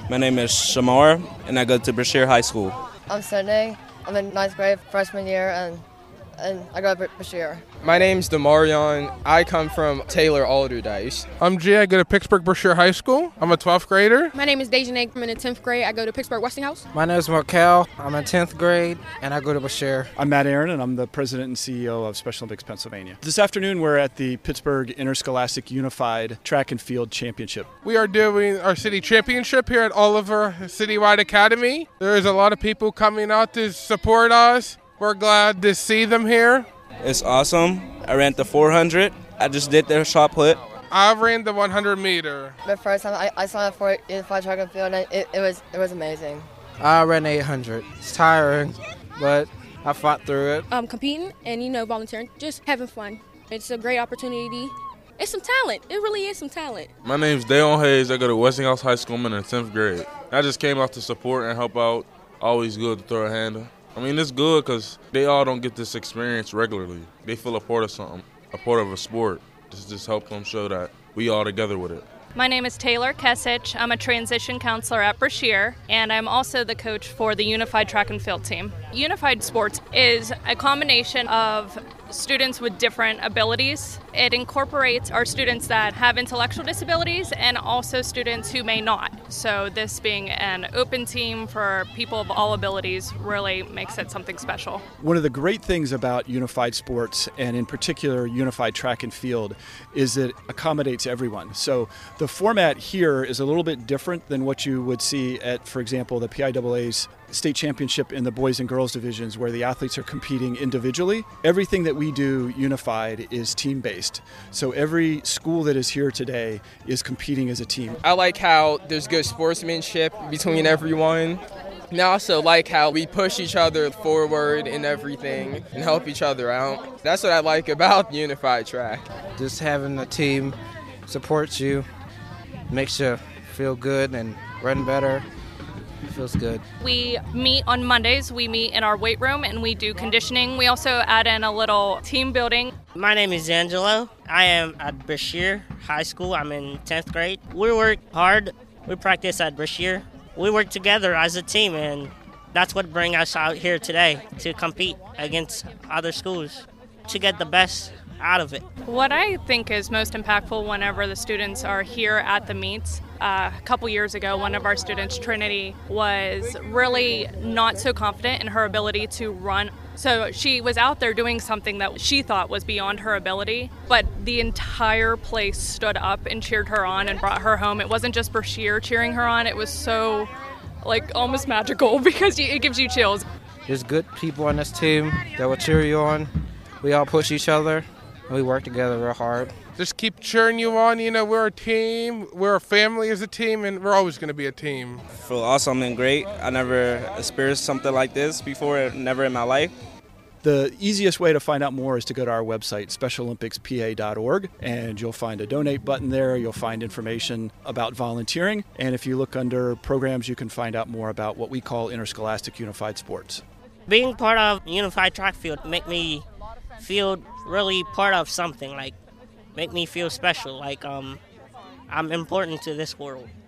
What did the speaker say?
My name is Shamar, and I go to Brashear High School. I'm Sydney. I'm in ninth grade, freshman year, and I go to Brashear. My name's Demarion. I come from Taylor Alderdice. I'm Jay. I go to Pittsburgh Brashear High School. I'm a 12th grader. My name is Dejanay. I'm in the 10th grade. I go to Pittsburgh Westinghouse. My name is Markel. I'm in 10th grade, and I go to Brashear. I'm Matt Aaron, and I'm the president and CEO of Special Olympics Pennsylvania. This afternoon, we're at the Pittsburgh Interscholastic Unified Track and Field Championship. We are doing our city championship here at Oliver Citywide Academy. There's a lot of people coming out to support us. We're glad to see them here. It's awesome. I ran the 400. I just did the shot put. I ran the 100 meter. The first time I signed up for Unified Track and Field, and it was amazing. I ran 800. It's tiring, but I fought through it. Competing and, volunteering, just having fun. It's a great opportunity. It's some talent. It really is some talent. My name's Dayon Hayes. I go to Westinghouse High School. I'm in the 10th grade. I just came out to support and help out. Always good to throw a hand. I mean, it's good because they all don't get this experience regularly. They feel a part of something, a part of a sport. This just helps them show that we all together with it. My name is Taylor Kesich. I'm a transition counselor at Brashear, and I'm also the coach for the Unified Track and Field team. Unified Sports is a combination of students with different abilities. It incorporates our students that have intellectual disabilities and also students who may not. So this being an open team for people of all abilities really makes it something special. One of the great things about Unified Sports, and in particular Unified Track and Field, is that it accommodates everyone. So the format here is a little bit different than what you would see at, for example, the PIAA's state championship in the boys and girls divisions, where the athletes are competing individually. Everything that we do unified is team-based. So every school that is here today is competing as a team. I like how there's good sportsmanship between everyone. And I also like how we push each other forward in everything and help each other out. That's what I like about Unified Track. Just having a team support you makes you feel good and run better. Feels good. We meet on Mondays. We meet in our weight room and we do conditioning. We also add in a little team building. My name is Angelo. I am at Brashear High School. I'm in 10th grade. We work hard. We practice at Brashear. We work together as a team, and that's what brings us out here today, to compete against other schools, to get the best out of it. What I think is most impactful whenever the students are here at the meets, a couple years ago, one of our students, Trinity, was really not so confident in her ability to run. So she was out there doing something that she thought was beyond her ability, but the entire place stood up and cheered her on and brought her home. It wasn't just Brashear cheering her on. It was so, almost magical because it gives you chills. There's good people on this team that will cheer you on. We all push each other, and we work together real hard. Just keep cheering you on. We're a team. We're a family as a team, and we're always going to be a team. I feel awesome and great. I never experienced something like this before, never in my life. The easiest way to find out more is to go to our website, specialolympicspa.org, and you'll find a donate button there. You'll find information about volunteering, and if you look under programs, you can find out more about what we call Interscholastic Unified Sports. Being part of Unified Track Field make me feel really part of something, make me feel special, I'm important to this world.